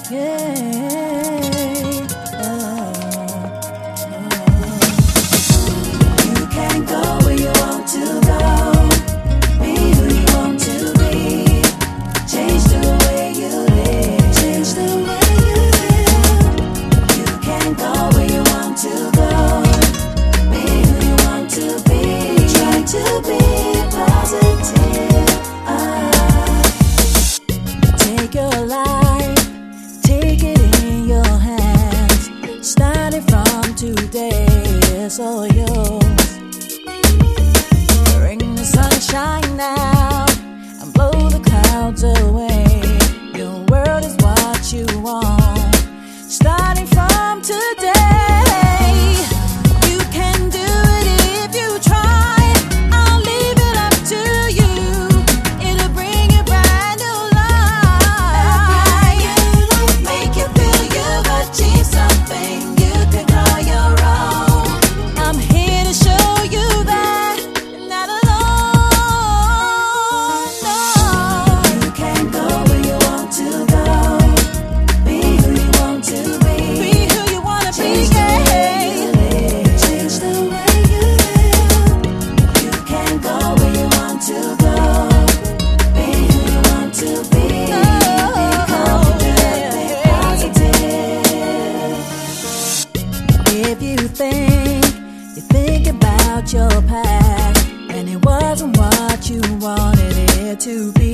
Yeah. You can go where you want to go. Be who you want to be. Change the way you live. Change the way you live. You can go where you want to go. Be who you want to be. Try to be positive. Take your life, take it in your hands. Starting from today, it's all yours. Bring the sunshine now and blow the clouds away. Your world is what you want. Starting from today, you can do it if you try. I'll leave it up to you. It'll bring a brand new life. Make you feel you've achieved something you can call your own. I'm here to show you that you're not alone. No. You can go where you want to go. Be who you want to be. Be who you want to be. Change the way you live. You can go where you want to go. Be who you want to be. Be confident, be positive. If you think about your past and it wasn't what you wanted it to be,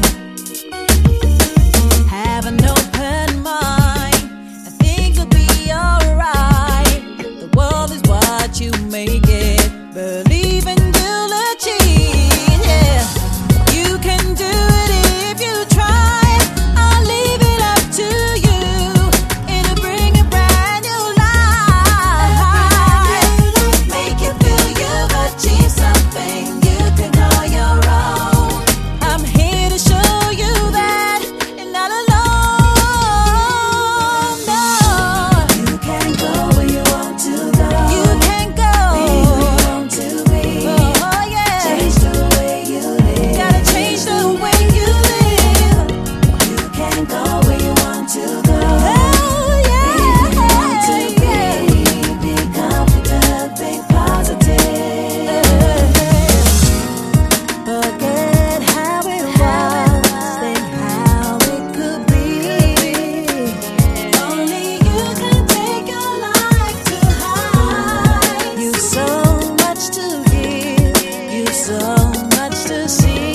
have an open mind and things will be alright. The world is what you make it. Believe and you'll achieve. Yeah, you can do it if you try. I'll leave it up to you. It'll bring a brand new life. Make you feel you've achieved something you can call your own. I'm here to show you that you're not alone. No. You can go where you want to go. You can go. Be who you want to be. Oh yeah. Change the way you live. Gotta change the way you live. You can go where you want to go. Oh yeah. Be who you want to be. Be confident, be positive. Forget how it was, think how it could be. Only you can take your life to high. You've so much to give, you've so much to see.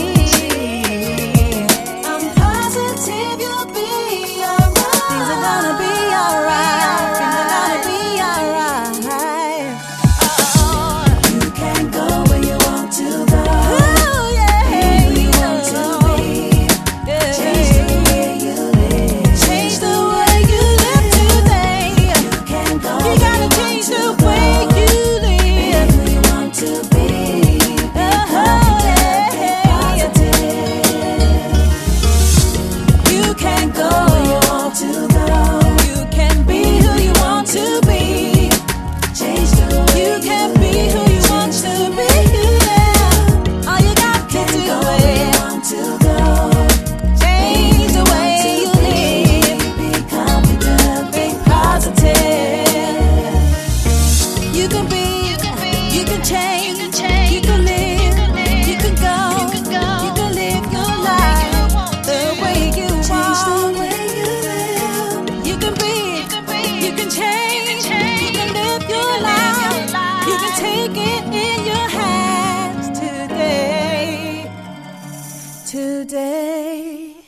I'm positive you'll be alright. Things are gonna be alright. Things are gonna be alright. You can go where you want to go. Be who you want to be. Change the way you live. Change the way you live today. You can go. You gotta change the way you live. Be who you want to be. Be confident, be positive. You can go where you want to go. You can be who you want to be. Change the way you can be who you want to be. Yeah. All you got to do is want to go. Change the way you live. Be confident, be positive. You can be, you can change, you can live, you can go, you can live your life the way you want. You can be, you can change, you can live your life. You can take it in your hands today.